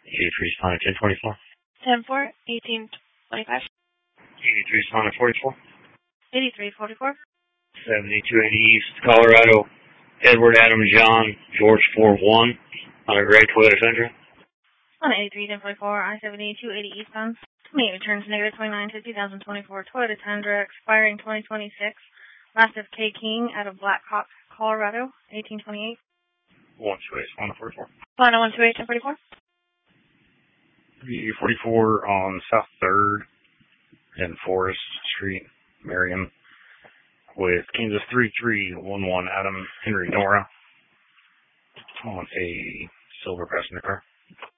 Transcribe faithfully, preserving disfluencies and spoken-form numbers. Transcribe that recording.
eighty-three Sonic ten twenty-four. ten four, eighteen twenty-five. eighty-three Sonic forty-four. eighty-three forty-four. seventy-two eighty East, Colorado. Edward Adam John George four one on a gray Toyota Tundra. On eighty-three ten forty-four, I seventy-two eighty eastbound. twenty-eight returns negative twenty-nine to two thousand twenty-four Toyota Tundra expiring twenty twenty-six. Last of K King out of Black Hawk, Colorado, eighteen twenty-eight. one two eight Sonic forty-four. Final one two eight ten forty-four. B forty-four on South third and Forest Street, Marion, with Kansas three three one one Adam Henry Nora on a silver passenger car.